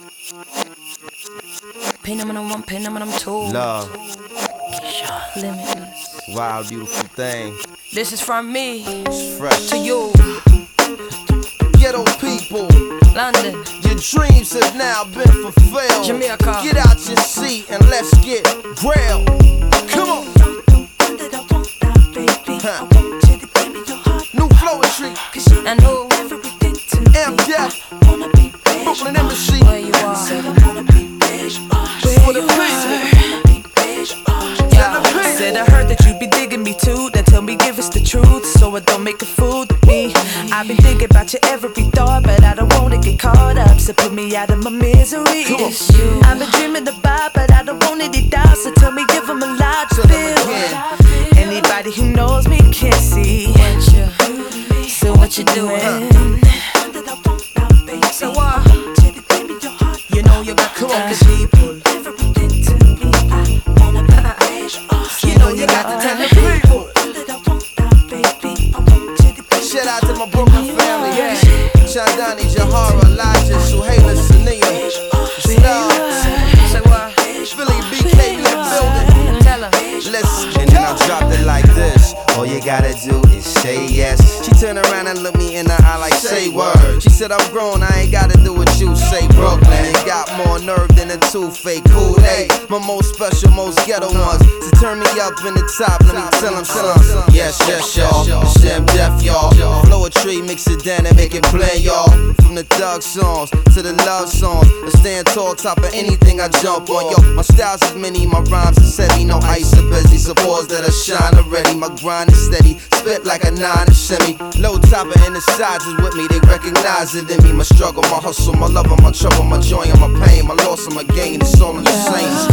Pin number one, pin number two. Love. Limitless. Wild, beautiful thing. This is from me. It's fresh. To you. Ghetto people. London. Your dreams have now been fulfilled. Jamaica. Get out your seat and let's get real. Come on. New Flowetry. And who? M-Def. Brooklyn Embassy. Where you are. For the people. Said I heard that you be digging me too. Then tell me, give us the truth, so I don't make a fool of me. I've been thinking about your every thought, but I don't wanna get caught up, so put me out of my misery. It's you. I've been dreaming about, but I don't want it to die, so tell me, give them a lot to feel. Anybody who knows me can see. So what you doing? So what? You know you got to tell the people. You know you got to tell the people. Shout out to my Brooklyn family. Chandani, Jahara, Elijah, Suhaila, Sania. Say what? Philly, BK, in the building. Tell her. Listen, and then I dropped it like this. All you gotta do is say yes. She turned around and looked me in the eye like, say word. She said, I'm grown, I ain't gotta do what you say. Brooklyn, it got more nerve than a two-fake Kool-Aid. My most special, most ghetto ones. So turn me up in the top, let me tell them. Yes, yes, y'all. It's M-Def, y'all. Flowetry, mix it down and make it blend, y'all. From the thug songs to the love songs. I stand tall, top of anything I jump on. Yo, my styles is many, my rhymes is heavy. No ice or busy, so pause that I shine already. My grind is steady, spit like a 9 and semi. Low topper and the sides is with me, they recognize it in me. My struggle, my hustle, my love, and my trouble, my joy and my pain, my loss and my gain, it's all in the same.